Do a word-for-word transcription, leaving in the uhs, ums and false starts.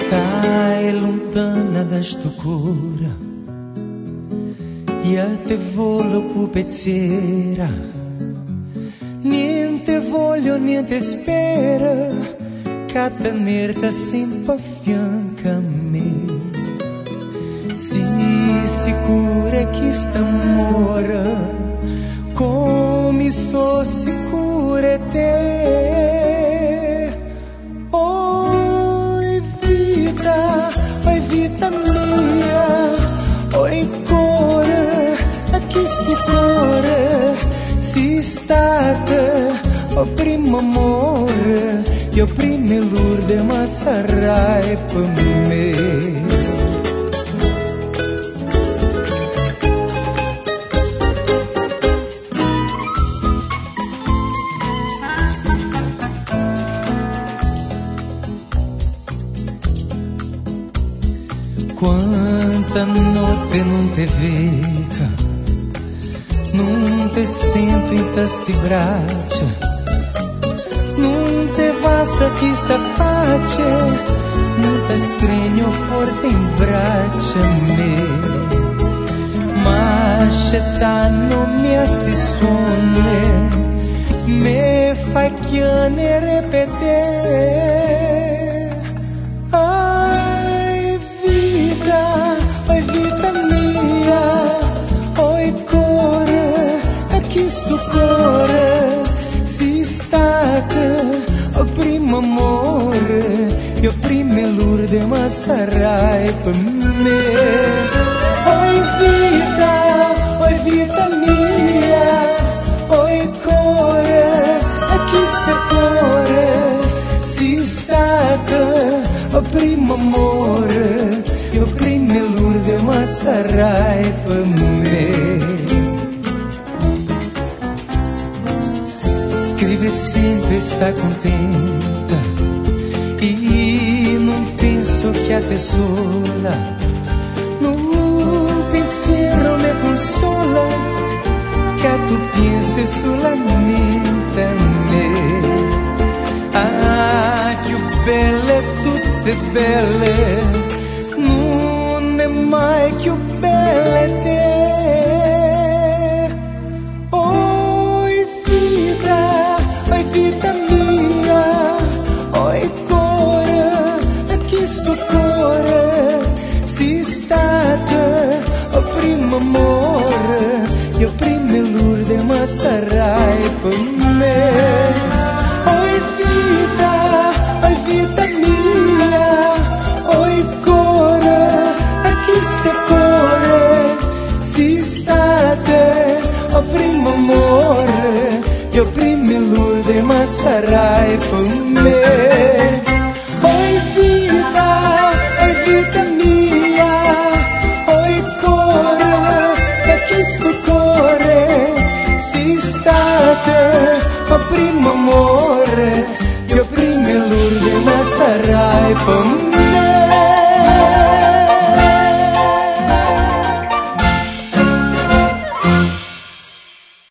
Stai lontana da sto cuore, io te voglio cu pensiera, niente voglio, niente spero, che tenerti sempre a fianco a me. Sii sicura che sta amore, come so sicura te. Oi vita, oi vita mia, oi cuore, aqui sto cuore, si stata o primo amore, io prima Lourdes ma sarai per me. Quanta notte non te vedo, non te sento in queste braccia, non te passa chi sta faccia, non te stringo forte in braccia a me. Ma scelta non mi asti suone, me fai chiamare per te. Oi vita mia, oi cuore, aqui sto cuore, si stata o primo amore, io prima Lourdes ma sarai per me. Oi vita, oi vita mia, oi cuore, aqui sto cuore, si stata o primo amore, io prima Lourdes ma sarai per me. Scrive sempre sta contenta e non penso che a te sola, non pensiero me consola, che tu pensi solamente a me. Ah, che belle, tutte belle, mai più belle te. Oi vita, oi vita mia, oi cuore, aqui sto cuore, si stata o primo amore, io prima Lourdes ma sarai per me. Oi vita, oi vita mia, oi cuore, questo cuore, si state o primo amore, io prima Lourdes ma sarai per me. Oi vita, oi vita mia, oi cuore, e questo cuore, si state o primo amore, io prima Lourdes ma sarai per me.